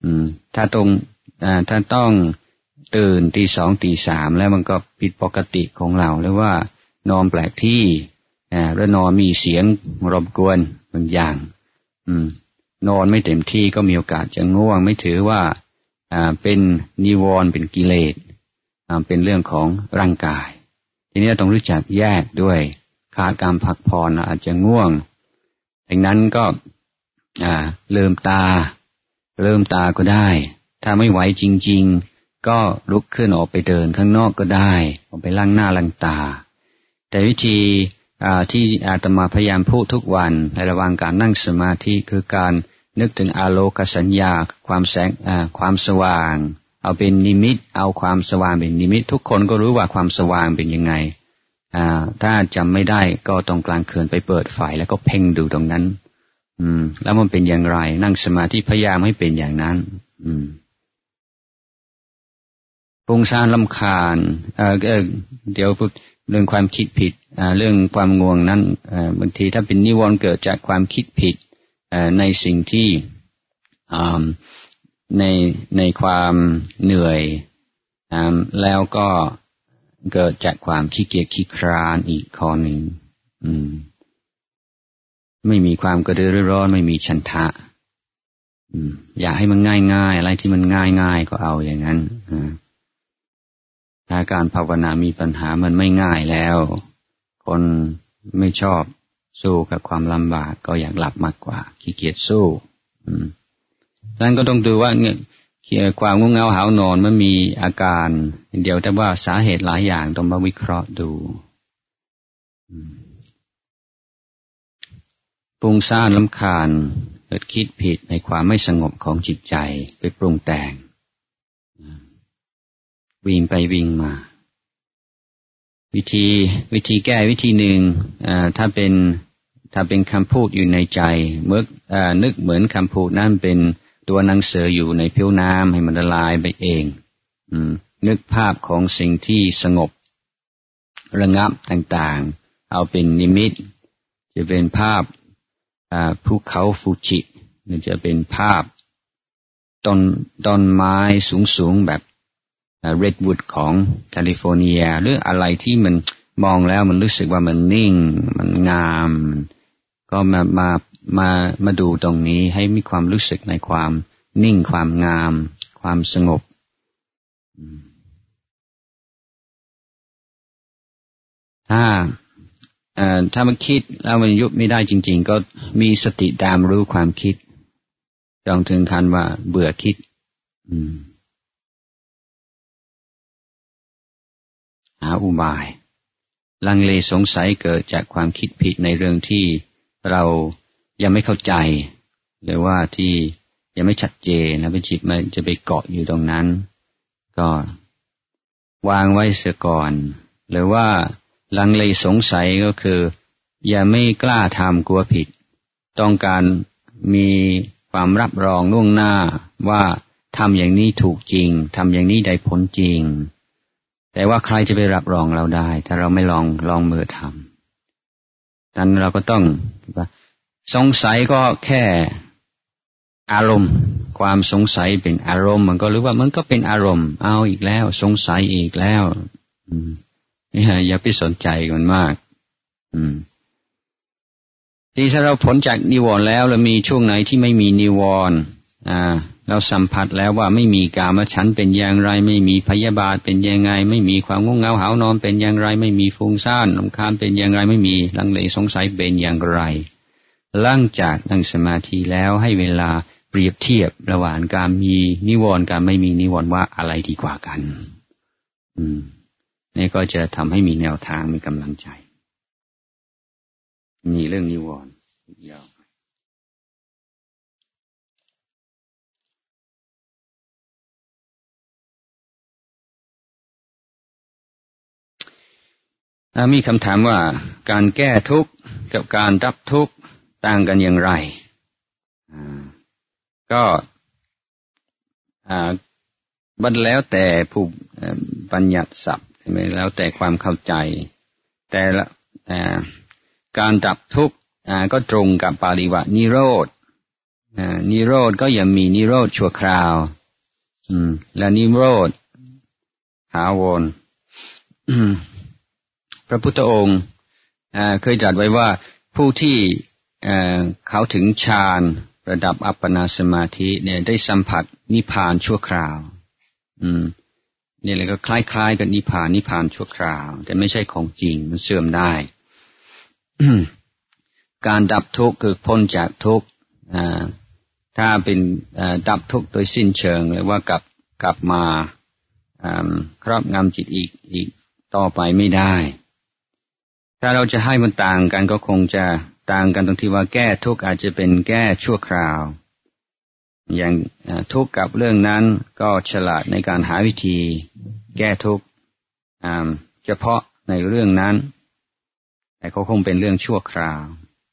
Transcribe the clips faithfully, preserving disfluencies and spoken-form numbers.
อืมถ้าตรงอ่าถ้าต้องตื่นตีสองตีสามแล้วมันก็ผิดปกติของเราหรือว่านอนแปลกที่อ่าแล้วนอนมีเสียงรบกวนบางอย่างอืมนอนไม่เต็มที่ก็มีโอกาสจะง่วงไม่ถือว่าอ่าเป็นนิวรณ์เป็นกิเลสอ่าเป็นเรื่องของร่างกายทีนี้ต้องรู้จักแยกด้วยขาดการพักผ่อนอาจจะง่วงดังนั้นก็อ่าลืมตาลืมตาก็ได้ถ้าไม่ไหวจริงๆก็ลุกขึ้นออกไปเดินข้างนอกก็ได้ออกไปล้างหน้าล้างตาแต่วิธีอ่าที่อาตมาพยายามพูดทุกวันในระหว่างการนั่งสมาธิคือการนึกถึงอาโลกสัญญาความแสงอ่าความสว่างเอาเป็นนิมิตเอาความสว่างเป็นนิมิตทุกคนก็รู้ว่าความสว่างเป็นยังไงอ่าถ้าจำไม่ได้ก็ตรงกลางคืนไปเปิดไฟแล้วก็เพ่งดูตรงนั้นอืมแล้วมันเป็นอย่างไรนั่งสมาธิพยายามให้เป็นอย่างนั้นอืมฟุ้งซ่านรำคาญเอ่อเดี๋ยวพูดเรื่องความคิดผิดอ่าเรื่องความง่วงนั้นอ่าบางทีถ้าเป็นนิวรณ์เกิดจากความคิดผิดอ่าในสิ่งที่อ่าในในความเหนื่อยอ่าแล้วก็เกิดจากความขี้เกียจขี้คร้านอีกข้อหนึ่งอืมไม่มีความกระตือรือร้นไม่มีฉันทะอืมอยากให้มันง่ายๆอะไรที่มันง่ายๆก็เอาอย่างนั้นอ่าถ้าการภาวนามีปัญหามันไม่ง่ายแล้วคนไม่ชอบสู้กับความลำบากก็อยากหลับมากกว่าขี้เกียจสู้อืมดังนั้นก็ต้องดูว่าเนี่ยความง่วงเหงาหาวนอนมันมีอาการเดียวแต่ว่าสาเหตุหลายอย่างต้องมาวิเคราะห์ดูฟุ้งซ่านรำคาญเกิดคิดผิดในความไม่สงบของจิตใจไปปรุงแต่งวิ่งไปวิ่งมาวิธีวิธีแก้วิธีหนึ่งถ้าเป็นถ้าเป็นคำพูดอยู่ในใจเมื่อนึกเหมือนคำพูดนั้นเป็นตัวหนังสืออยู่ในผิวน้ำให้มันละลายไปเองนึกภาพของสิ่งที่สงบระงับต่างๆเอาเป็นนิมิตจะเป็นภาพภูเขาฟูจิหรือจะเป็นภาพต้นต้นไม้สูงๆแบบเรดวูดของแคลิฟอร์เนียหรืออะไรที่มันมองแล้วมันรู้สึกว่ามันนิ่งมันงามก็มามามามาดูตรงนี้ให้มีความรู้สึกในความนิ่งความงามความสงบถ้าเอ่อถ้ามันคิดแล้วมันยุบไม่ได้จริงๆก็มีสติตามรู้ความคิดจนถึงขั้นว่าเบื่อคิดอืมหาอุบายลังเลสงสัยเกิดจากความคิดผิดในเรื่องที่เรายังไม่เข้าใจหรือว่าที่ยังไม่ชัดเจนนะเป็นจิตมันจะไปเกาะอยู่ตรงนั้นก็วางไว้เสียก่อนหรือว่าลังเลสงสัยก็คืออย่าไม่กล้าทำกลัวผิดต้องการมีความรับรองล่วงหน้าว่าทำอย่างนี้ถูกจริงทำอย่างนี้ได้ผลจริงแต่ว่าใครจะไปรับรองเราได้ถ้าเราไม่ลองลองมือทำนั้นเราก็ต้องสงสัยก็แค่อารมณ์ความสงสัยเป็นอารมณ์มันก็รู้ว่ามันก็เป็นอารมณ์เอาอีกแล้วสงสัยอีกแล้วอืมอย่าไปสนใจมันมากอืมที่ถ้าเราพ้นจากนิวรณ์แล้วแล้วมีช่วงไหนที่ไม่มีนิวรณ์อ่าเราสัมผัสแล้วว่าไม่มีกามฉันท์เป็นอย่างไรไม่มีพยาบาทเป็นยังไงไม่มีความง่วงเหงาหาวนอนเป็นอย่างไรไม่มีฟุ้งซ่านรำคาญเป็นอย่างไรไม่มีลังเลสงสัยเป็นอย่างไรหลังจากนั่งสมาธิแล้วให้เวลาเปรียบเทียบระหว่างการมีนิวรณ์กับไม่มีนิวรณ์ว่าอะไรดีกว่ากันอืมนี่ก็จะทำให้มีแนวทางมีกำลังใจมีเรื่องนิวรณ์ยาวมีคำถามว่าการแก้ทุกข์กับการรับทุกข์ต่างกันอย่างไรก็บัดแล้วแต่ผู้บัญญัติศัพท์ใช่ไหมแล้วแต่ความเข้าใจแต่ละการดับทุกข์ก็ตรงกับปาริวะนิโรธนิโรธก็อย่ามีนิโรธชั่วคราวและนิโรธถาวรพระพุทธองค์เคยตรัสไว้ว่าผู้ที่เขาถึงฌานระดับอัปปนาสมาธิเนี่ยได้สัมผัสนิพพานชั่วคราวอืมนี่เลยก็คล้ายๆกับนิพพานนิพพานชั่วคราวแต่ไม่ใช่ของจริงมันเสื่อมได้ การดับทุกข์คือพ้นจากทุกข์ถ้าเป็นดับทุกข์โดยสิ้นเชิงเลยว่ากลับกลับมาครอบงำจิตอีกอีกต่อไปไม่ได้ถ้าเราจะให้มันต่างกันก็คงจะต่างกันตรงที่ว่าแก้ทุกข์อาจจะเป็นแก้ชั่วคราวอย่างทุกข์กับเรื่องนั้นก็ฉลาดในการหาวิธีแก้ทุกข์เฉพาะในเรื่องนั้นแต่เขาคงเป็นเรื่องชั่วคราว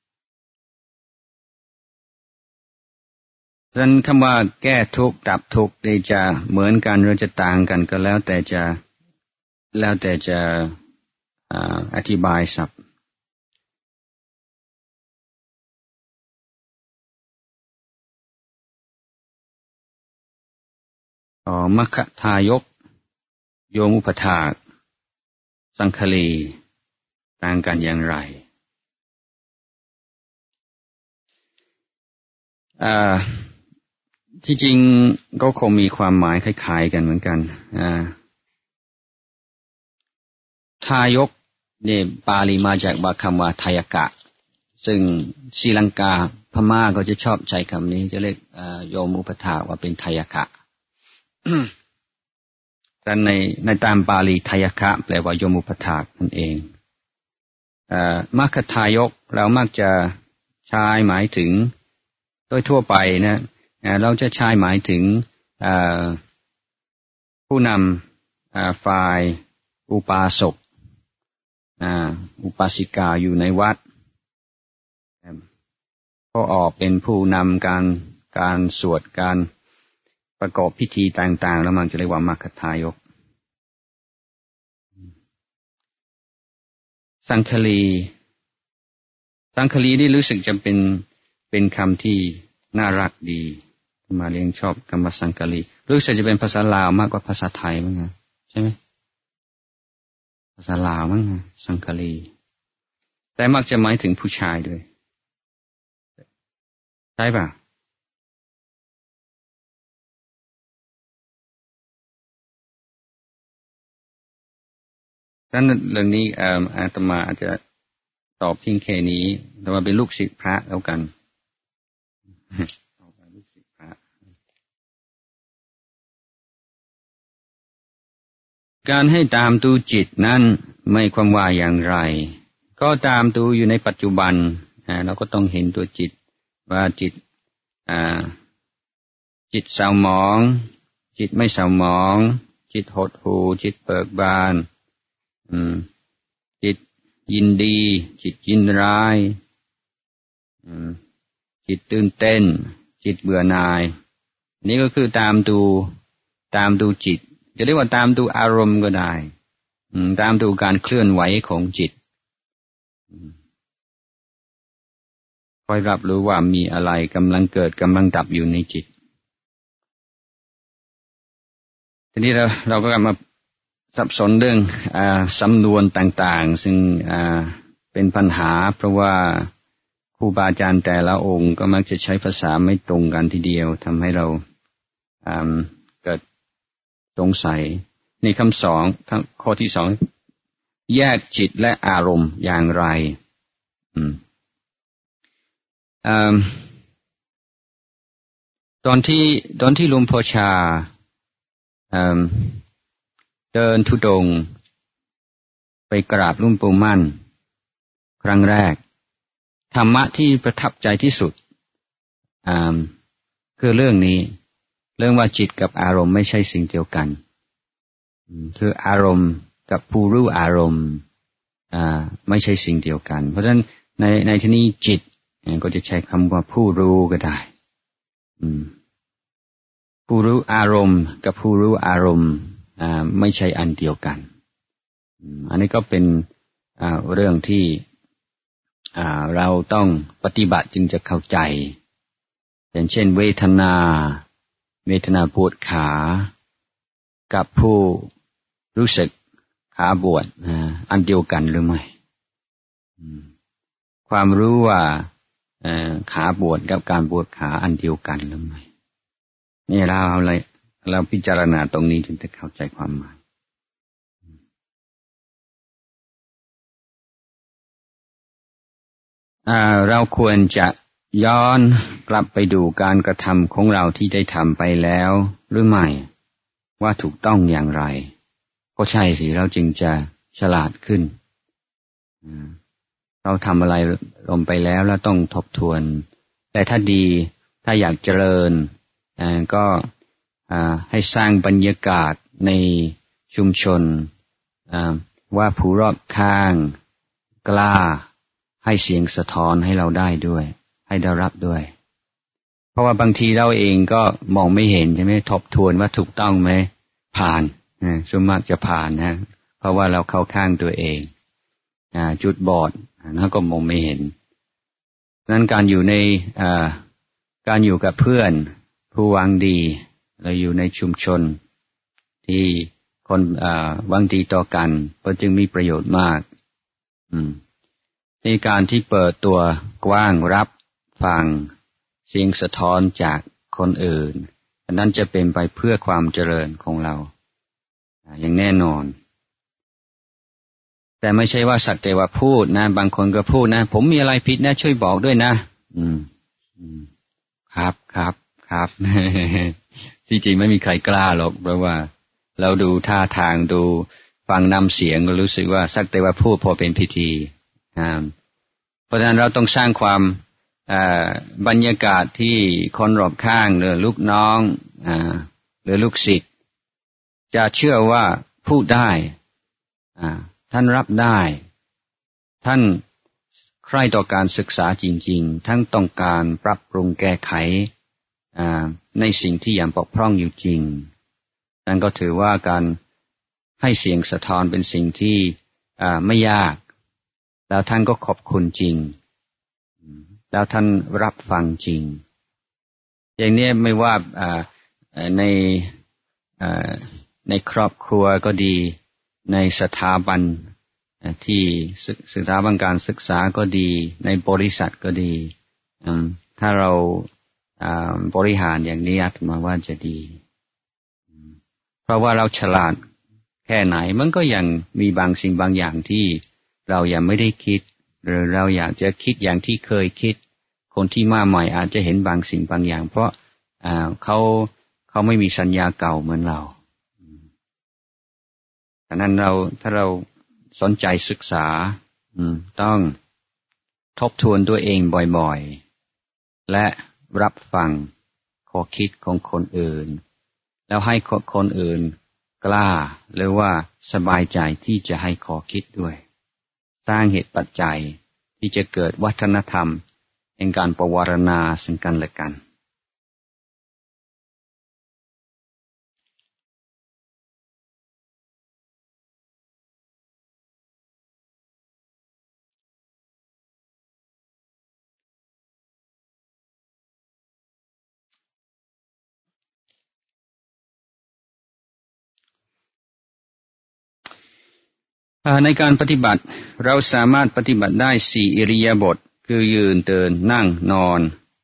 ดังนั้นคำว่าแก้ทุกข์ดับทุกข์จะเหมือนกันหรือจะต่างกันก็แล้วแต่จะแล้วแต่จะอธิบายศัพท์อ๋อมัคคทายกโยมอุปถากสังฆลีต่างกันอย่างไรอ่าที่จริงก็คงมีความหมายคล้ายๆกันเหมือนกันอ่าทายกเนี่ยบาลีมาจากคำว่าทายกะซึ่งศรีลังกาพม่าก็จะชอบใช้คำนี้จะเรียกโยมอุปถากว่าเป็นทายกะแต่ในในตามบาลีทายกะแปลว่าโยมอุปถากนั่นเองมัคคทายกเรามักจะใช้หมายถึงโดยทั่วไปนะเราจะใช้หมายถึงผู้นำฝ่ายอุปาสกอุปาสิกาอยู่ในวัดก็ออกเป็นผู้นำการการสวดการประกอบพิธีต่างๆแล้วมันจะเรียกว่ามัคคทายกสังฆลีสังฆลีนี่รู้สึกจะเป็นเป็นคำที่น่ารักดีมาเรียนชอบคำว่าสังฆลีรู้สึกจะเป็นภาษาลาวมากกว่าภาษาไทยมั้งฮะใช่ไหมภาษาลาวมั้งสังฆลีแต่มักจะหมายถึงผู้ชายด้วยใช่ป่ะดังนั้นเรื่องนี้อาตมาอาจจะตอบเพียงแค่นี้แต่ว่าเป็นลูกศิษย์พระแล้วกันลูกศิษย์พระการให้ตามดูจิตนั้นไม่ความว่าอย่างไรก็ตามดูอยู่ในปัจจุบันเราก็ต้องเห็นตัวจิตว่าจิตจิตเศร้าหมองจิตไม่เศร้าหมองจิตหดหู่จิตเบิกบานจิตยินดีจิตยินร้ายจิตตื่นเต้นจิตเบื่อหน่ายนี่ก็คือตามดูตามดูจิตจะเรียกว่าตามดูอารมณ์ก็ได้ตามดูการเคลื่อนไหวของจิตคอยรับรู้ว่ามีอะไรกำลังเกิดกำลังดับอยู่ในจิตทีนี้เราเราก็กลับมาสับสนเรื่องอ่าสำนวนต่างๆซึ่งอ่าเป็นปัญหาเพราะว่าครูบาอาจารย์แต่ละองค์ก็มักจะใช้ภาษาไม่ตรงกันทีเดียวทำให้เราอ่าเกิดสงสัยในคำสองข้อที่สองแยกจิตและอารมณ์อย่างไรอืมอ่าตอนที่ตอนที่หลวงพ่อชาอ่าเดินธุดงค์ไปกราบหลวงปู่มั่นครั้งแรกธรรมะที่ประทับใจที่สุดอ่าคือเรื่องนี้เรื่องว่าจิตกับอารมณ์ไม่ใช่สิ่งเดียวกันคืออารมณ์กับผู้รู้อารมณ์อ่าไม่ใช่สิ่งเดียวกันเพราะฉะนั้นในในที่นี้จิตก็จะใช้คำว่าผู้รู้ก็ได้ผู้รู้อารมณ์กับผู้รู้อารมณ์อ่าไม่ใช่อันเดียวกันอันนี้ก็เป็นอ่าเรื่องที่อ่าเราต้องปฏิบัติจึงจะเข้าใจอย่างเช่นเวทนาเวทนาปวดขากับผู้รู้สึกขาปวดอันเดียวกันหรือไม่ความรู้ว่าขาปวดกับการปวดขาอันเดียวกันหรือไม่นี่เราเอาอะไรเราพิจารณาตรงนี้ถึงจะเข้าใจความหมายเราควรจะย้อนกลับไปดูการกระทำของเราที่ได้ทำไปแล้วหรือไม่ว่าถูกต้องอย่างไรก็ใช่สิเราจึงจะฉลาดขึ้นเราทำอะไรลงไปแล้วแล้วต้องทบทวนแต่ถ้าดีถ้าอยากเจริญก็ให้สร้างบรรยากาศในชุมชนว่าผู้รอบข้างกล้าให้เสียงสะท้อนให้เราได้ด้วยให้ได้รับด้วยเพราะว่าบางทีเราเองก็มองไม่เห็นใช่ไหมทบทวนว่าถูกต้องไหมผ่านส่วนมากจะผ่านนะเพราะว่าเราเข้าข้างตัวเองจุดบอดแล้วก็มองไม่เห็นนั้นการอยู่ในการอยู่กับเพื่อนผู้หวังดีเราอยู่ในชุมชนที่คนหวังดีต่อกันก็จึงมีประโยชน์มากในการที่เปิดตัวกว้างรับฟังเสียงสะท้อนจากคนอื่นอันนั้นจะเป็นไปเพื่อความเจริญของเราอย่างแน่นอนแต่ไม่ใช่ว่าสักแต่ว่าพูดนะบางคนก็พูดนะผมมีอะไรผิดนะช่วยบอกด้วยนะอืมอืมครับครับครับ ที่จริงไม่มีใครกล้าหรอกเพราะว่าเราดูท่าทางดูฟังน้ำเสียงก็รู้สึกว่าสักแต่ว่าพูดพอเป็นพิธีเพราะฉะนั้นเราต้องสร้างความบรรยากาศที่คนรอบข้างหรือลูกน้องหรือลูกศิษย์จะเชื่อว่าพูดได้ท่านรับได้ท่านใคร่ต่อการศึกษาจริงๆทั้งต้องการปรับปรุงแก้ไขในสิ่งที่ยังบกพร่องอยู่จริงนั่นก็ถือว่าการให้เสียงสะท้อนเป็นสิ่งที่ไม่ยากแล้วท่านก็ขอบคุณจริงแล้วท่านรับฟังจริงอย่างนี้ไม่ว่าในในครอบครัวก็ดีในสถาบันที่สถาบันการศึกษาก็ดีในบริษัทก็ดีถ้าเราบริหารอย่างนี้อาตมาว่าจะดีเพราะว่าเราฉลาดแค่ไหนมันก็ยังมีบางสิ่งบางอย่างที่เรายังไม่ได้คิดหรือเราอยากจะคิดอย่างที่เคยคิดคนที่มาใหม่อาจจะเห็นบางสิ่งบางอย่างเพราะเขาเขาไม่มีสัญญาเก่าเหมือนเราฉะนั้นเราถ้าเราสนใจศึกษาต้องทบทวนตัวเองบ่อยๆและรับฟังข้อคิดของคนอื่นแล้วให้คนอื่นกล้าหรือว่าสบายใจที่จะให้ข้อคิดด้วยสร้างเหตุปัจจัยที่จะเกิดวัฒนธรรมแห่งการประวารณาซึ่งกันและกันในการปฏิบัติเราสามารถปฏิบัติได้สี่อิริยาบถคือยืนเดินนั่งนอน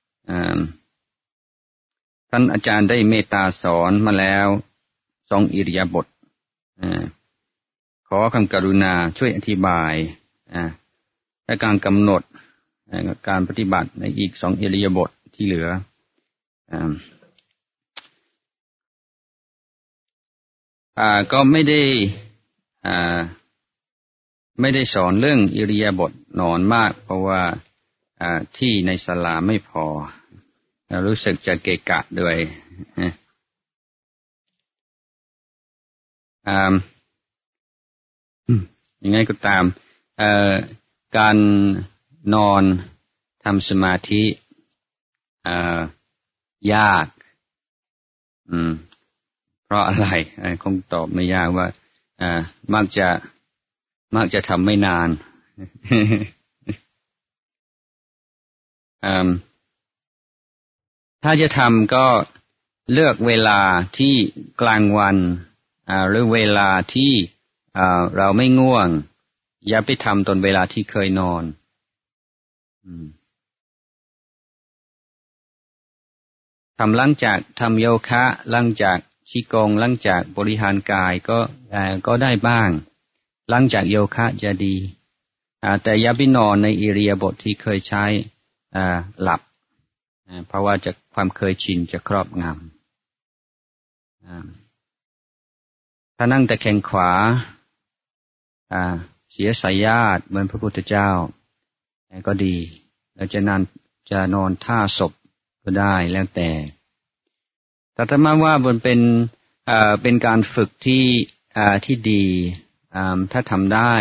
ท่านอาจารย์ได้เมตตาสอนมาแล้วสองอิริยาบถขอความกรุณาช่วยอธิบายและการกำหนดการปฏิบัติในอีกสองอิริยาบถที่เหลือก็ไม่ได้ไม่ได้สอนเรื่องอิริยาบถนอนมากเพราะว่าที่ในศาลาไม่พอรู้สึกจะเกะกะด้วยยังไงก็ตามการนอนทำสมาธิยากเพราะอะไรคงตอบไม่ยากว่ามักจะมักจะทำไม่นานถ้าจะทำก็เลือกเวลาที่กลางวันหรือเวลาที่เราไม่ง่วงอย่าไปทำตอนเวลาที่เคยนอนทำหลังจากทำโยคะหลังจากชีกงหลังจากบริหารกายก็ก็ได้บ้างหลังจากโยคะจะดีแต่อย่าไปนอนในอิริยาบถที่เคยใช้หลับเพราะว่าจะความเคยชินจะครอบงำถ้านั่งแต่แขนขวาเสียสายญาติเหมือนพระพุทธเจ้าก็ดีแล้วจะนั่นจะนอนท่าศพก็ได้แล้วแต่แต่ถ้ามาว่ามันเป็นเป็นการฝึกที่ที่ดีถ้าทำได้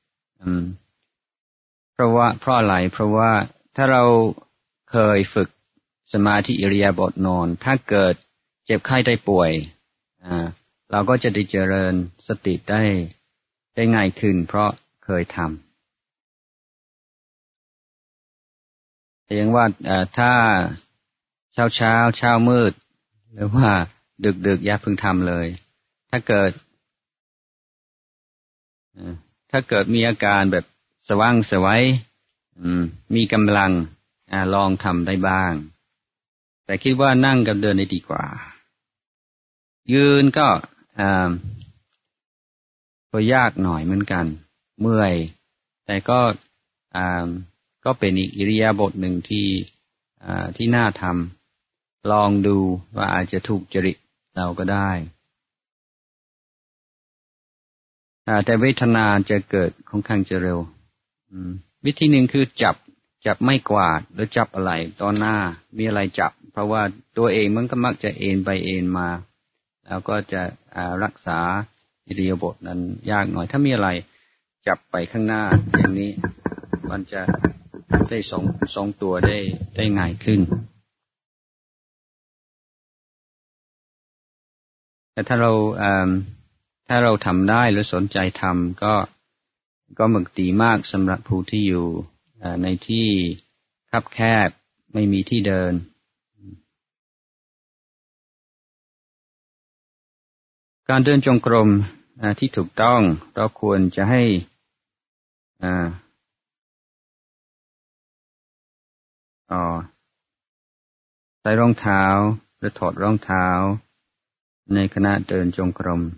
เพราะว่าเพราะอะไรเพราะว่าถ้าเราเคยฝึกสมาธิอิริยาบถนอนถ้าเกิดเจ็บไข้ได้ป่วยเราก็จะได้เจริญสติได้ได้ง่ายขึ้นเพราะเคยทำแต่ยังว่าถ้าเช้าเช้าเช้ามืดหรือว่าดึกดึกอย่าเพิ่งทำเลยถ้าเกิดถ้าเกิดมีอาการแบบสว่างสวยมีกำลังลองทำได้บ้างแต่คิดว่านั่งกับเดินได้ดีกว่ายืนก็ก็ยากหน่อยเหมือนกันเมื่อยแต่ก็ก็เป็นอีกอิริยาบถหนึ่งที่ที่น่าทำลองดูว่าอาจจะถูกจริตเราก็ได้แต่เวทนาจะเกิดค่อนข้างจะเร็ววิธีหนึ่งคือจับจับไม่กวาดหรือจับอะไรตอนหน้ามีอะไรจับเพราะว่าตัวเองมันก็มักจะเอ็นไปเอ็นมาแล้วก็จะรักษาอิริยาบถนั้นยากหน่อยถ้ามีอะไรจับไปข้างหน้าอย่างนี้มันจะได้ทรงทรงตัวได้ได้ง่ายขึ้นแต่ถ้าเราถ้าเราทำได้หรือสนใจทำก็ก็มันดีมากสำหรับผู้ที่อยู่ในที่คับแคบไม่มีที่เดินการเดินจงกรมที่ถูกต้องเราควรจะให้อ่าใส่รองเท้าหรือถอดรองเท้าในขณะเดินจงกรม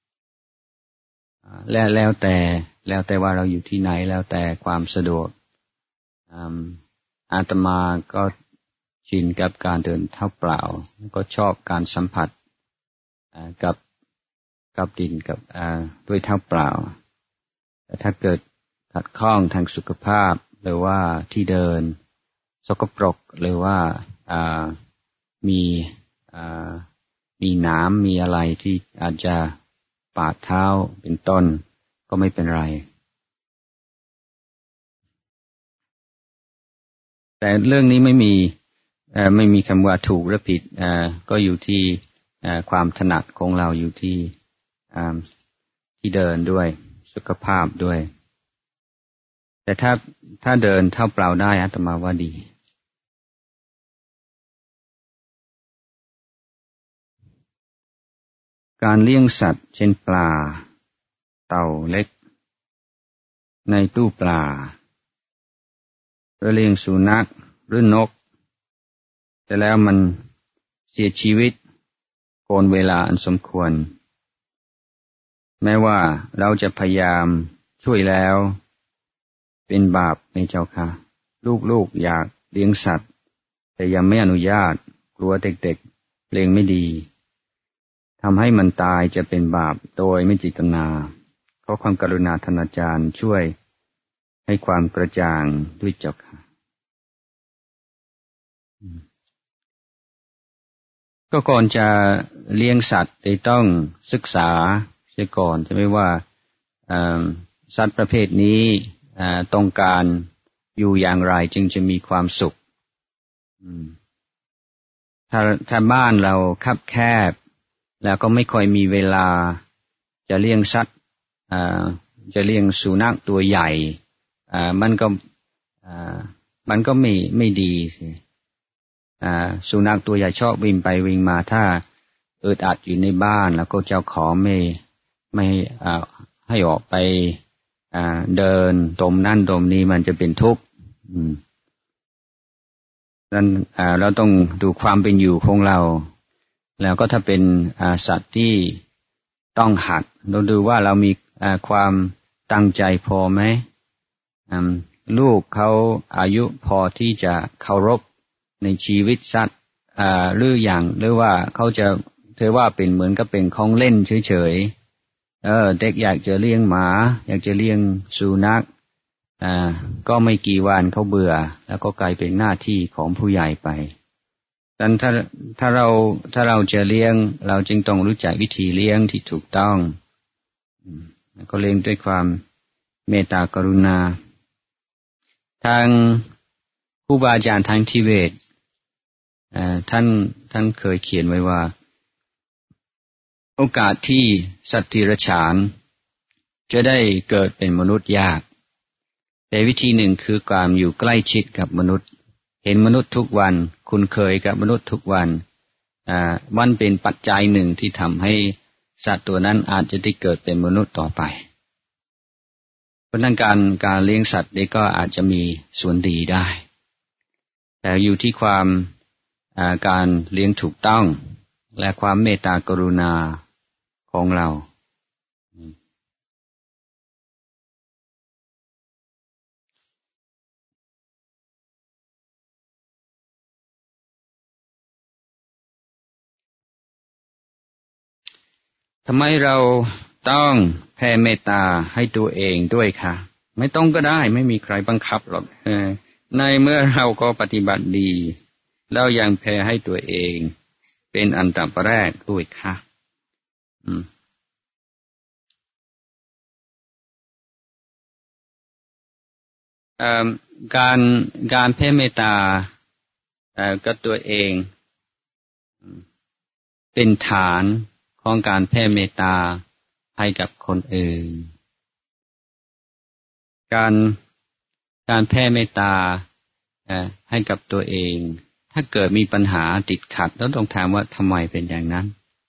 แล้วแล้วแต่แล้วแต่ว่าเราอยู่ที่ไหนแล้วแต่ความสะดวกอาตมาก็ชินกับการเดินเท้าเปล่าก็ชอบการสัมผัสกับกับดินกับด้วยเท้าเปล่าแต่ถ้าเกิดขัดข้องทางสุขภาพหรือว่าที่เดินสกปรกหรือว่ามีมีน้ำมีอะไรที่อาจจะปาดเท้าเป็นต้นก็ไม่เป็นไรแต่เรื่องนี้ไม่มีไม่มีคำว่าถูกหรือผิดก็อยู่ที่ความถนัดของเราอยู่ที่ที่เดินด้วยสุขภาพด้วยแต่ถ้าถ้าเดินเท้าเปล่าได้อาตมาว่าดีการเลี้ยงสัตว์เช่นปลาเต่าเล็กในตู้ปลาหรือเลี้ยงสุนัขหรือนกแต่แล้วมันเสียชีวิตก่อนเวลาอันสมควรแม้ว่าเราจะพยายามช่วยแล้วเป็นบาปในเจ้าค่ะลูกๆอยากเลี้ยงสัตว์แต่ยังไม่อนุญาตกลัวเด็กๆเลี้ยงไม่ดีทำให้มันตายจะเป็นบาปโดยไม่เจตนาขอความกรุณาท่านอาจารย์ช่วยให้ความกระจ่างด้วยเจ้าค่ะก็ก่อนจะเลี้ยงสัตว์ต้องศึกษาเสียก่อนใช่ไหมว่าสัตว์ประเภทนี้ต้องการอยู่อย่างไรจึงจะมีความสุขถ้าถ้าบ้านเราคับแคบแล้วก็ไม่ค่อยมีเวลาจะเลี้ยงสัตว์จะเลี้ยงสุนัขตัวใหญ่มันก็มันก็ไม่ไม่ดีสิสุนัขตัวใหญ่ชอบวิ่งไปวิ่งมาถ้าอึดอัดอยู่ในบ้านแล้วก็เจ้าของไม่ไม่ให้ออกไปเดินตมนั่นตมนี้มันจะเป็นทุกข์นั้นเราต้องดูความเป็นอยู่ของเราแล้วก็ถ้าเป็นสัตว์ที่ต้องหัดเราดูว่าเรามีความตั้งใจพอไหมลูกเขาอายุพอที่จะเคารพในชีวิตสัตว์หรืออย่างหรือว่าเขาจะเธอว่าเป็นเหมือนกับเป็นของเล่นเฉยๆเออเด็กอยากจะเลี้ยงหมาอยากจะเลี้ยงสุนัขอ่าก็ไม่กี่วันเขาเบื่อแล้วก็กลายเป็นหน้าที่ของผู้ใหญ่ไปดังนั้นถ้าถ้าเราถ้าเราจะเลี้ยงเราจึงต้องรู้จักวิธีเลี้ยงที่ถูกต้องแล้วก็เลี้ยงด้วยความเมตตากรุณาทางครูบาอาจารย์ทางทิเบตท่านท่านเคยเขียนไว้ว่าโอกาสที่สัตว์ดิเรกชันจะได้เกิดเป็นมนุษย์ยากแต่วิธีหนึ่งคือการอยู่ใกล้ชิดกับมนุษย์เห็นมนุษย์ทุกวันคุ้นเคยกับมนุษย์ทุกวันอ่ามันเป็นปัจจัยหนึ่งที่ทำให้สัตว์ตัวนั้นอาจจะได้เกิดเป็นมนุษย์ต่อไปเพราะนั้นการการเลี้ยงสัตว์นี้ก็อาจจะมีส่วนดีได้แต่อยู่ที่ความการเลี้ยงถูกต้องและความเมตตากรุณาของเราทำไมเราต้องแผ่เมตตาให้ตัวเองด้วยคะไม่ต้องก็ได้ไม่มีใครบังคับหรอกในเมื่อเราก็ปฏิบัติดีแล้วยังแผ่ให้ตัวเองเป็นอันดับแรกด้วยค่ะการการแผ่เมตตากับตัวเองเป็นฐานของการแผ่เมตตาให้กับคนอื่นการการแผ่เมตตาให้กับตัวเองถ้าเกิดมีปัญหาติดขัดแล้วต้องถามว่าทำไมเป็นอย่างนั้น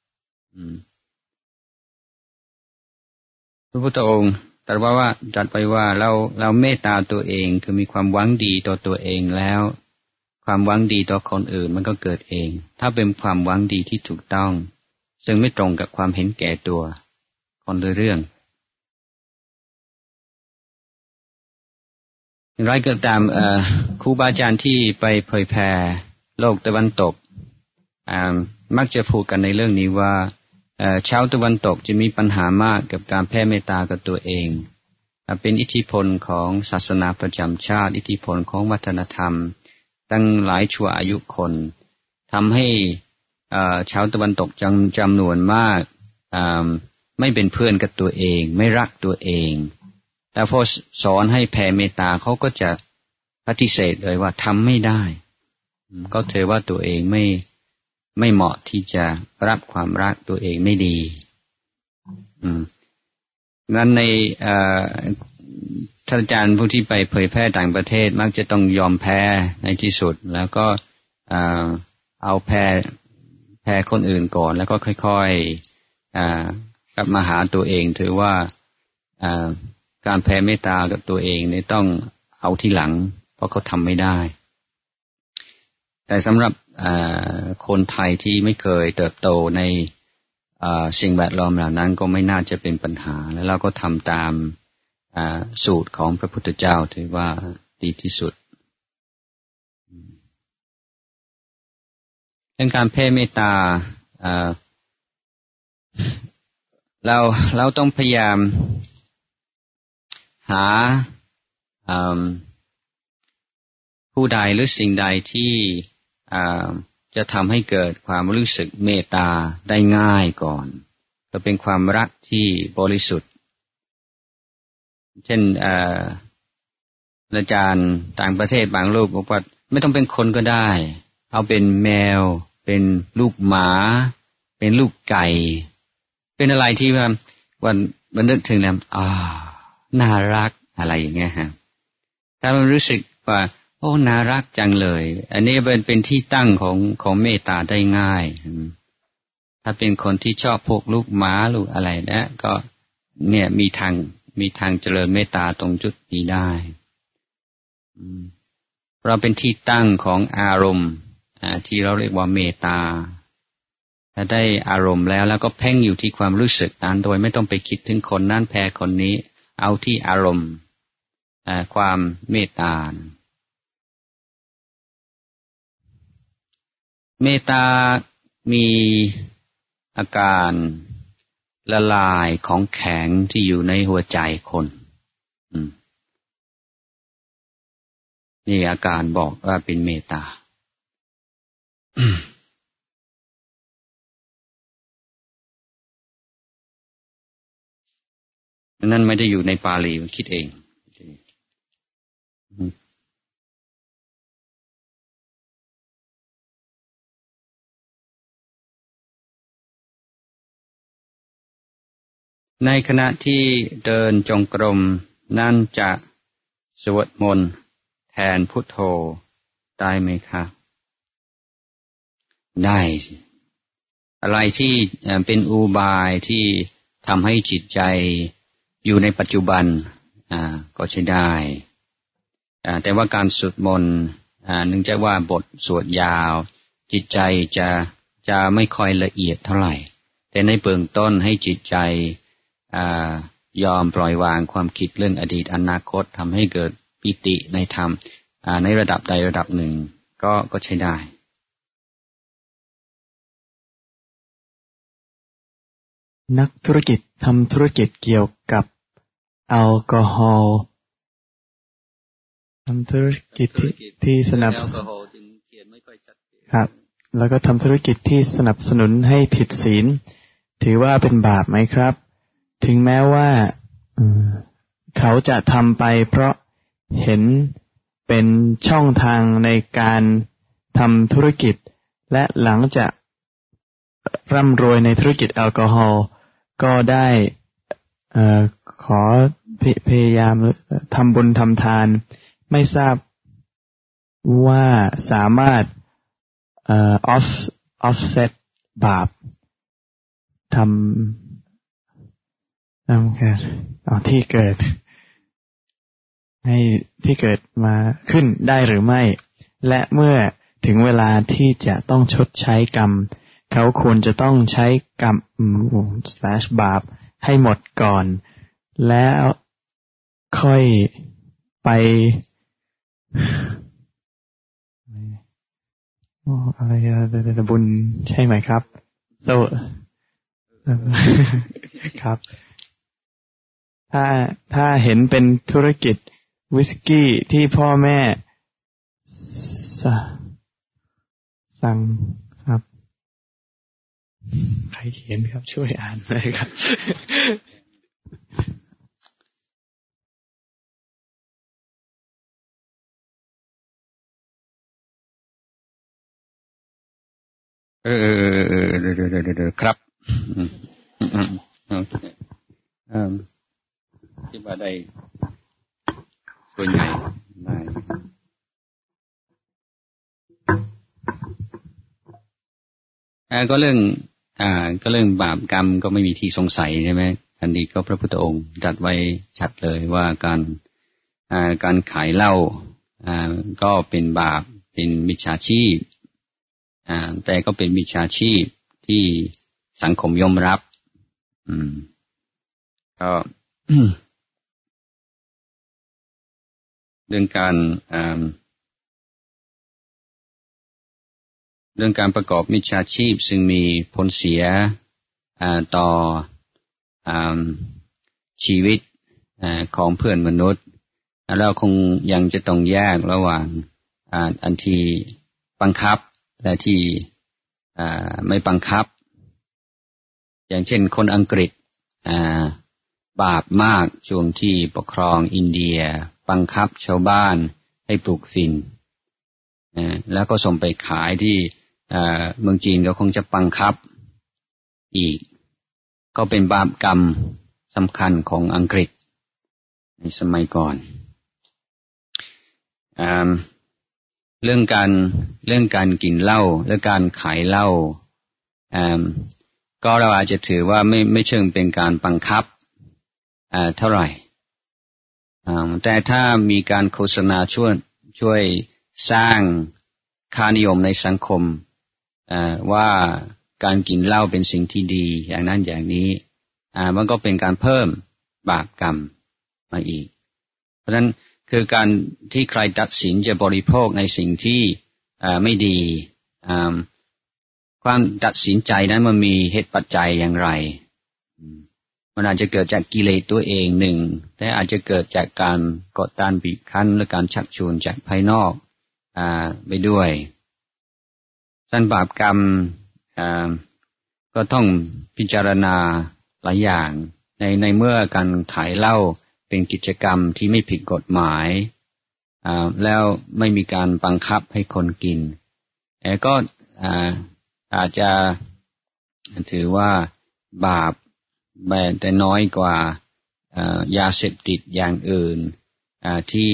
พระพุทธองค์ตรัสว่าว่าตรัสไปว่าเราเราเมตตาตัวเองคือมีความหวังดีต่อตัวเองแล้วความหวังดีต่อคนอื่นมันก็เกิดเองถ้าเป็นความหวังดีที่ถูกต้องซึ่งไม่ตรงกับความเห็นแก่ตัวคนละเรื่องอย่างไรก็ตามครูบาอาจารย์ที่ไปเผยแผ่โลกตะวันตกมักจะพูดกันในเรื่องนี้ว่าชาวตะวันตกจะมีปัญหามากกับการแผ่เมตตากับตัวเองเป็นอิทธิพลของศาสนาประจำชาติอิทธิพลของวัฒนธรรมตั้งหลายชั่วอายุคนทำให้ชาวตะวันตกจำจำนวนมากไม่เป็นเพื่อนกับตัวเองไม่รักตัวเองแต่พอสอนให้แผ่เมตตาเขาก็จะปฏิเสธเลยว่าทำไม่ได้ก็ถือว่าตัวเองไม่ไม่เหมาะที่จะรับความรักตัวเองไม่ดีนั้นในท่านอาจารย์ผู้ที่ไปเผยแพร่ต่างประเทศมักจะต้องยอมแพ้ในที่สุดแล้วก็เอาแพ้แพ้คนอื่นก่อนแล้วก็ค่อยๆกลับมาหาตัวเองถือว่าการแผ่เมตตากับตัวเองนี่ต้องเอาที่หลังเพราะเขาทำไม่ได้แต่สำหรับคนไทยที่ไม่เคยเติบโตในสิ่งแวดล้อมเหล่านั้นก็ไม่น่าจะเป็นปัญหาแล้วเราก็ทำตามสูตรของพระพุทธเจ้าถือว่าดีที่สุดเรื่องการแผ่เมตตาเราเราต้องพยายามหาผู้ใดหรือสิ่งใดที่จะทำให้เกิดความรู้สึกเมตตาได้ง่ายก่อนจะเป็นความรักที่บริสุทธิ์เช่นอาจารย์ต่างประเทศบางลูกบอกว่าไม่ต้องเป็นคนก็ได้เอาเป็นแมวเป็นลูกหมาเป็นลูกไก่เป็นอะไรที่ว่าวันวันนึกถึงแล้วอ่าน่ารักอะไรอย่างเงี้ยฮะถ้าเรารู้สึกว่าโโอ้น่ารักจังเลยอันนี้เป็นเป็นที่ตั้งของของเมตตาได้ง่ายถ้าเป็นคนที่ชอบพวกลูกหมาลูกอะไรนะก็เนี่ยมีทางมีทางเจริญเมตตาตรงจุดนี้ได้เราเป็นที่ตั้งของอารมณ์ที่เราเรียกว่าเมตตาถ้าได้อารมณ์แล้วแล้วก็เพ่งอยู่ที่ความรู้สึกนั้นโดยไม่ต้องไปคิดถึงคนนั้นแพ้คนนี้เอาที่อารมณ์ความเมตตาเมตตามีอาการละลายของแข็งที่อยู่ในหัวใจคนนี่อาการบอกว่าเป็นเมตตานั่นไม่ได้อยู่ในปาลีคิดเองในขณะที่เดินจงกรมนั่นจะสวดมนต์แทนพุทโธได้ไหมคะได้อะไรที่เป็นอุบายที่ทำให้จิตใจอยู่ในปัจจุบันอ่าก็ใช้ได้อ่าแต่ว่าการสวดมนต์อ่าเนื่องจากว่าบทสวดยาวจิตใจจะจะไม่ค่อยละเอียดเท่าไหร่แต่ในเบื้องต้นให้จิตใจอ่ายอมปล่อยวางความคิดเรื่องอดีตอนาคตทำให้เกิดปิติในธรรมอ่าในระดับใดระดับหนึ่งก็ก็ใช้ได้นักธุรกิจทำธุรกิจเกี่ยวกับแอลกอฮอล์ทำธุรกิจที่ที่สนับครับแล้วก็ทำธุรกิจที่สนับสนุนให้ผิดศีลถือว่าเป็นบาปไหมครับถึงแม้ว่าเขาจะทำไปเพราะเห็นเป็นช่องทางในการทำธุรกิจและหลังจากร่ำรวยในธุรกิจแอลกอฮอล์ก็ได้เอ่อขอพยายามทำบุญทำทานไม่ทราบว่าสามารถเอ่อ off offset บาปทำทำเกิดเอาที่เกิดให้ที่เกิดมาขึ้นได้หรือไม่และเมื่อถึงเวลาที่จะต้องชดใช้กรรมเขาควรจะต้องใช้กรรม slash บาปให้หมดก่อนแล้วค่อยไปอะไรบุญใช่ไหมครับโซครับถ้าถ้าเห็นเป็นธุรกิจวิสกี้ที่พ่อแม่สั่งครับใครเขียนครับช่วยอ่านเลยครับเออเออเออเดี๋ยวเดี๋ยวเดี๋ยวครับคิดว่าได้ส่วนใหญ่ได้อ่าก็เรื่องอ่าก็เรื่องบาปกรรมก็ไม่มีที่สงสัยใช่ไหมอันนี้ก็พระพุทธองค์ตรัสไว้ชัดเลยว่าการอ่าการขายเหล้าอ่าก็เป็นบาปเป็นมิจฉาชีพอ่าแต่ก็เป็นมิจฉาชีพที่สังคมยอมรับอืมก็เรื่องการอ่าเรื่องการประกอบมิจฉาชีพซึ่งมีผลเสียต่อชีวิตของเพื่อนมนุษย์เราคงยังจะต้องแยกระหว่างอันที่บังคับและที่ไม่บังคับอย่างเช่นคนอังกฤษบาปมากช่วงที่ปกครองอินเดียบังคับชาวบ้านให้ปลูกฝิ่นแล้วก็ส่งไปขายที่เมืองจีนก็คงจะบังคับอีกก็เป็นบาปกรรมสำคัญของอังกฤษในสมัยก่อนเรื่องการเรื่องการกินเหล้าและการขายเหล้าอ่าก็เราอาจจะถือว่าไม่ไม่เชิงเป็นการบังคับอ่าเท่าไหร่อ่าแต่ถ้ามีการโฆษณาช่วยช่วยสร้างค่านิยมในสังคมอ่าว่าการกินเหล้าเป็นสิ่งที่ดีอย่างนั้นอย่างนี้อ่ามันก็เป็นการเพิ่มบาปกรรมมาอีกเพราะฉะนั้นคือการที่ใครตัดสินจะบริโภคในสิ่งที่อ่าไม่ดีอ่าความตัดสินใจนั้นมันมีเหตุปัจจัยอย่างไรมันอาจจะเกิดจากกิเลสตัวเองหนึ่งแต่อาจจะเกิดจากการกดดันบีบคั้นและการชักชวนจากภายนอกอ่าไปด้วยสันบาปกรรมอ่าก็ต้องพิจารณาหลายอย่างในในเมื่อการขายเหล้าเป็นกิจกรรมที่ไม่ผิดกฎหมายอ่าแล้วไม่มีการบังคับให้คนกินแต่ก็อ่าอาจจะถือว่าบาปแต่น้อยกว่ายาเสพติดอย่างอื่นที่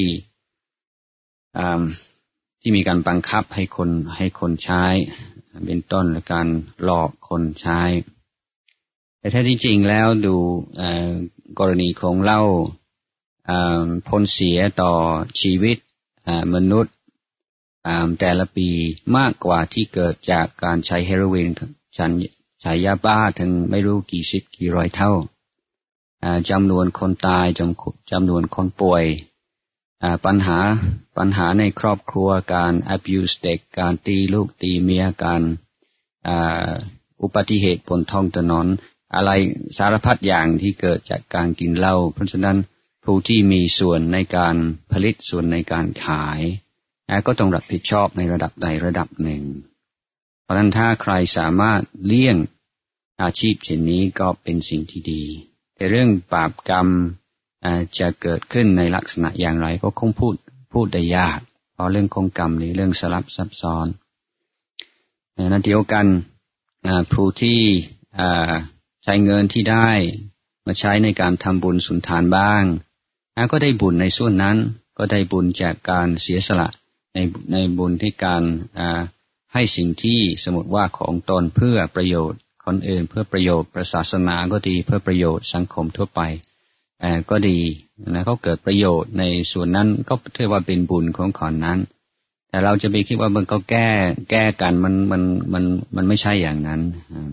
ที่มีการบังคับให้คนให้คนใช้เป็นต้นและการหลอกคนใช้แต่ถ้าที่จริงแล้วดูกรณีของเหล้าผลเสียต่อชีวิตมนุษย์แต่ละปีมากกว่าที่เกิดจากการใช้เฮโรอีนใช้ยาบ้าถึงไม่รู้กี่สิบกี่ร้อยเท่าจำนวนคนตายจำจำนวนคนป่วยปัญหาปัญหาในครอบครัวการ abuse เด็กการตีลูกตีเมียการอุบัติเหตุบนท้องถนนอะไรสารพัดอย่างที่เกิดจากการกินเหล้าเพราะฉะนั้นผู้ที่มีส่วนในการผลิตส่วนในการขายก็ต้องรับผิดชอบในระดับใดระดับหนึ่งเพราะฉะนั้นถ้าใครสามารถเลี่ยงอาชีพเช่นนี้ก็เป็นสิ่งที่ดีแต่เรื่องบาปกรรมจะเกิดขึ้นในลักษณะอย่างไรก็คงพูดพูดได้ยากเพราะเรื่องของกรรมนี่เรื่องสลับซับซ้อนนั่นเดียวกันผู้ที่ใช้เงินที่ได้มาใช้ในการทำบุญสุนทานบ้างก็ได้บุญในส่วนนั้นก็ได้บุญจากการเสียสละในในบุญที่การให้สิ่งที่สมมติว่าของตนเพื่อประโยชน์คนอื่นเพื่อประโยชน์ศาสนาก็ดีเพื่อประโยชน์สังคมทั่วไปก็ดีนะเขาเกิดประโยชน์ในส่วนนั้นก็ถือว่าเป็นบุญของคนนั้นแต่เราจะไปคิดว่ามันก็แก้แก้กันมันมันมันมันไม่ใช่อย่างนั้น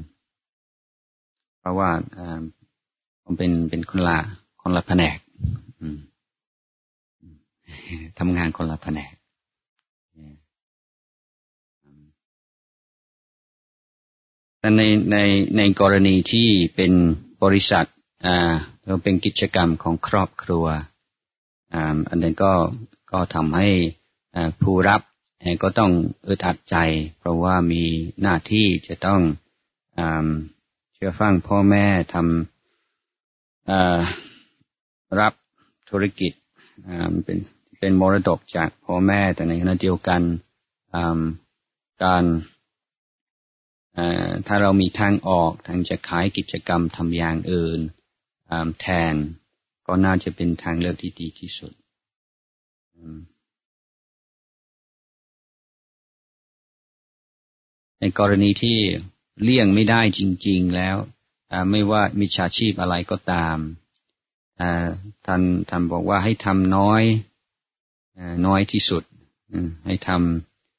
เพราะว่ามันเป็นเป็นคนละคนละแผนกทำงานคนละแผนกแต่ในในในกรณีที่เป็นบริษัทอ่าเราเป็นกิจกรรมของครอบครัวอ่าอันนั้นก็ก็ทำให้อ่าผู้รับก็ต้องอึดอัดใจเพราะว่ามีหน้าที่จะต้องอ่าเชื่อฟังพ่อแม่ทำอ่ารับธุรกิจอ่าเป็นเป็นมรดกจากพ่อแม่แต่ในขณะเดียวกันอ่าการถ้าเรามีทางออกทางจะขายกิจกรรมทำอย่างอื่นแทนก็น่าจะเป็นทางเลือกที่ดีที่สุดในกรณีที่เลี่ยงไม่ได้จริงๆแล้วไม่ว่ามิจฉาชีพอะไรก็ตามท่านท่านบอกว่าให้ทำน้อยน้อยที่สุดให้ทำ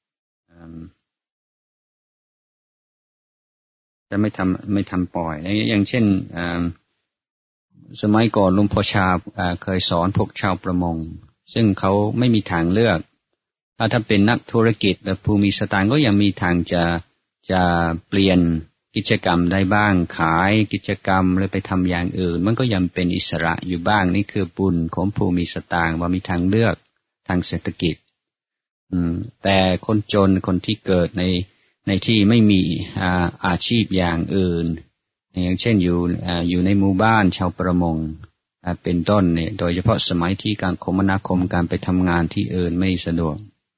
จะไม่ทำไม่ทำปล่อยอย่างเช่นสมัยก่อนหลวงพ่อชาเคยสอนพวกชาวประมงซึ่งเขาไม่มีทางเลือกถ้าถ้าเป็นนักธุรกิจแบบภูมิสตางค์ก็ยังมีทางจะจะเปลี่ยนกิจกรรมได้บ้างขายกิจกรรมหรือไปทำอย่างอื่นมันก็ยังเป็นอิสระอยู่บ้างนี่คือบุญของภูมิสตางค์ว่ามีทางเลือกทางเศรษฐกิจแต่คนจนคนที่เกิดในในที่ไม่มีอาอาชีพอย่างอื่นอย่างเช่นอยู่อยู่ในหมู่บ้านชาวประมงเป็นต้นเนี่ยโดยเฉพาะสมัยที่การคมนาคมการไปทำงานที่อื่นไม่สะดวก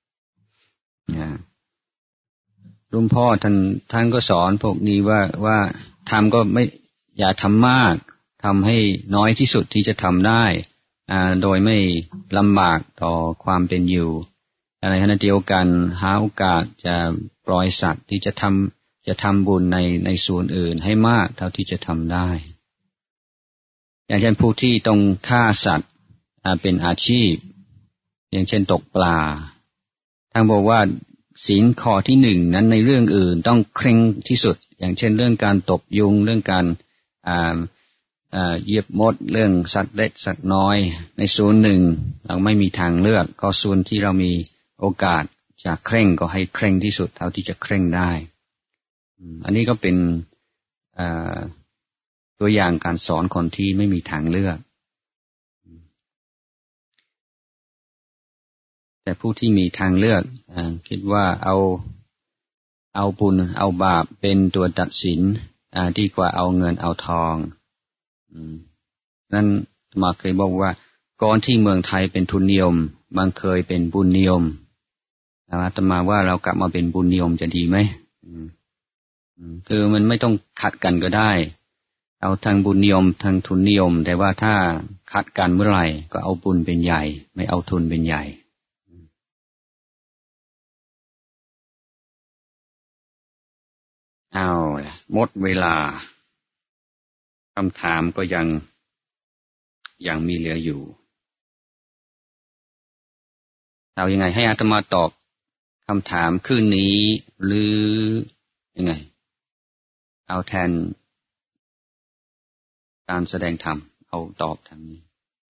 หลวงพ่อท่านท่านก็สอนพวกนี้ว่าว่าทำก็ไม่อย่าทำมากทำให้น้อยที่สุดที่จะทำได้โดยไม่ลำบากต่อความเป็นอยู่อะไรขณะเดียวกันหาโอกาสจะปล่อยสัตว์ที่จะทำจะทำบุญในในส่วนอื่นให้มากเท่าที่จะทำได้อย่างเช่นผู้ที่ต้องฆ่าสัตว์เป็นอาชีพอย่างเช่นตกปลาท่านบอกว่าศีลข้อที่หนึ่งนั้นในเรื่องอื่นต้องเคร่งที่สุดอย่างเช่นเรื่องการตบยุงเรื่องการอ่าอ่าเหยียบมดเรื่องสัตว์เล็กสัตว์น้อยในส่วนหนึ่งเราไม่มีทางเลือกก็ส่วนที่เรามีโอกาสจะเคร่งก็ให้เคร่งที่สุดเท่าที่จะเคร่งได้อันนี้ก็เป็นตัวอย่างการสอนคนที่ไม่มีทางเลือกแต่ผู้ที่มีทางเลือกคิดว่าเอาเอาบุญเอาบาปเป็นตัวตัดสินดีกว่าเอาเงินเอาทองนั่นมาเคยบอกว่าก่อนที่เมืองไทยเป็นทุนนิยมมันเคยเป็นบุญนิยมอาตมาว่าเรากลับมาเป็นบุญนิยมจะดีไหมคือมันไม่ต้องขัดกันก็ได้เอาทางบุญนิยมทางทุนนิยมแต่ว่าถ้าขัดกันเมื่อไหร่ก็เอาบุญเป็นใหญ่ไม่เอาทุนเป็นใหญ่เอาล่ะหมดเวลาคำถามก็ยังยังมีเหลืออยู่เอายังไงให้อาตมาตอบคำถามคืนนี้หรือยังไงเอาแทนการแสดงธรรมเอาตอบทางนี้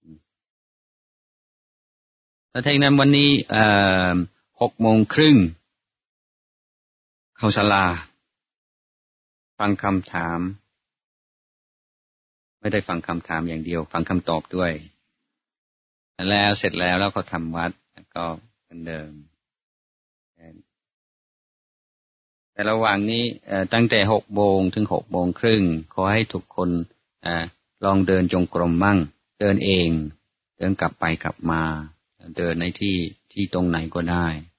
ถ้าเท่านั้นวันนี้หกโมงครึ่งเข้าศาลาฟังคำถามไม่ได้ฟังคำถามอย่างเดียวฟังคำตอบด้วยแล้วเสร็จแล้วแล้วก็ทำวัดก็เหมือนเดิมแต่ระหว่างนี้ตั้งแต่หกโมงถึงหกโมงครึ่งขอให้ทุกคนลองเดินจงกรมมั่งเดินเองเดินกลับไปกลับมาเดินในที่ที่ตรงไหนก็ได้